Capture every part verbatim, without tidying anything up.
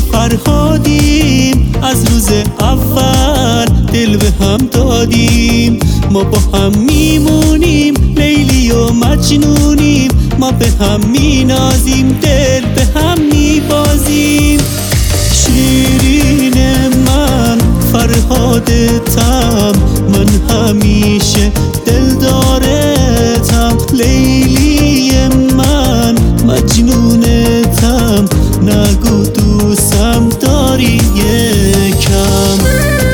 فرهادیم، از روز اول دل به هم دادیم. ما با هم میمونیم، لیلی و مجنونیم. ما به هم مینازیم، دل به هم میبازیم. شیرین من فرهادتم، من همیشه دلدارتم. لیلی من مجنونتم، نگو دوستم داری یکم.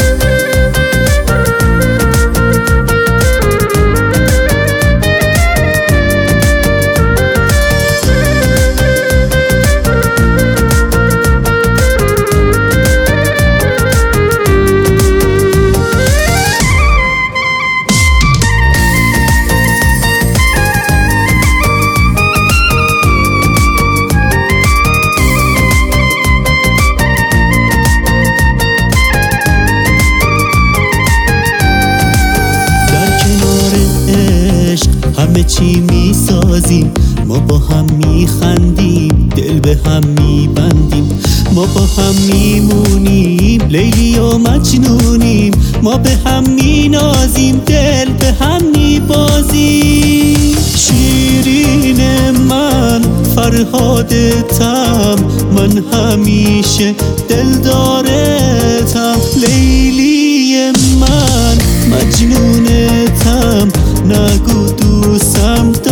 همه چی میسازیم، ما با هم میخندیم، دل به هم میبندیم. ما با هم میمونیم، لیلی و مجنونیم. ما به هم مینازیم، دل به هم میبازیم. شیرین من فرهادتم، من همیشه دلدارتم. لیلی من مجنونتم، نگو دوستم